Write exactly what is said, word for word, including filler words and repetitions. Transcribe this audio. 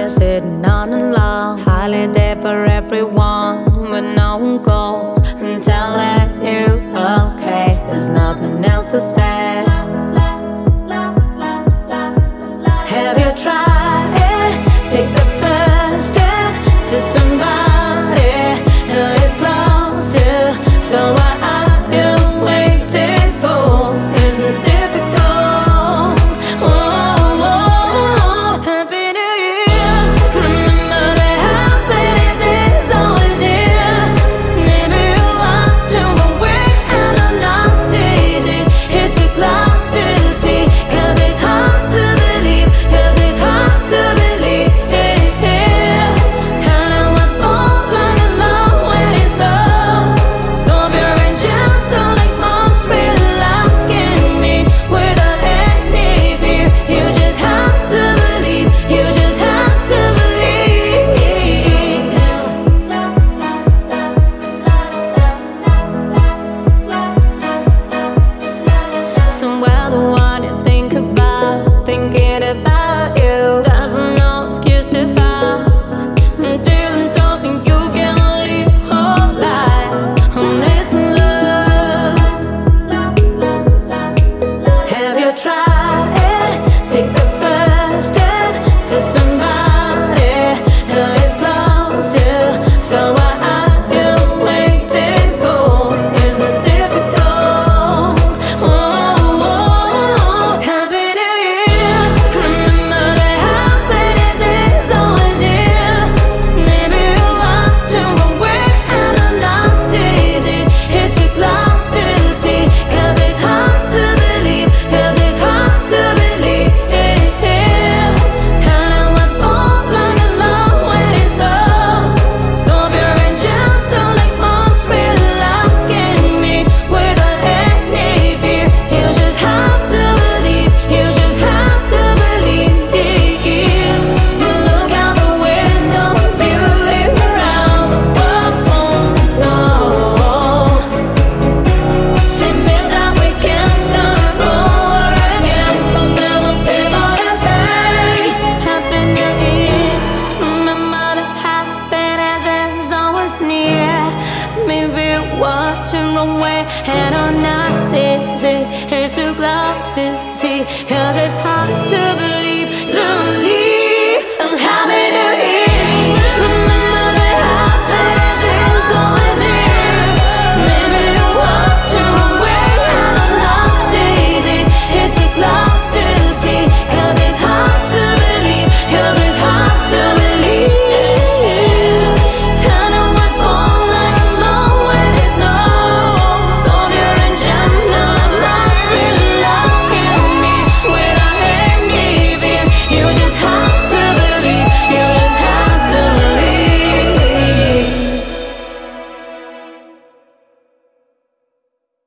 you're sitting on a long holiday for everyone, but no one goes and tell that you okay. There's nothing else to say. Have you tried it? Take the first step to somebody who is close to. So what are you waiting for? Isn't it difficult? Oh, oh, oh. Happy New Year. Remember that happiness is always near. Maybe you're watching but we're and are not easy. It's too close to see, 'cause it's hard to believe, 'cause it's hard to believe. And I went all night alone when it's love. So pure and gentle like most, really looking me without any fear. You just have to believe, you just have to believe. Somewhere the one you think about, thinking about you, doesn't no excuse to find. Didn't don't think you can live whole life on this love. Have you tried it? Take the first step to somebody who is close to. So what are you waiting for? Isn't it difficult? Oh, oh, oh. Happy New Year. Remember that happiness is always near. Maybe you're watching but we're and are not easy. It's too close to see, 'cause it's hard to believe, 'cause it's hard to believe. And I went all night alone when it's love. So pure and gentle like most, really looking me without any fear. You just have to believe, you just have to believe. Look out the window, beauty around the world won't snow. Admit that we can start over again, but there will still be a day. Happy New Year. Remember that happiness is always near. Maybe watching away and are not easy. It's too close to see, 'cause it's hard to believe,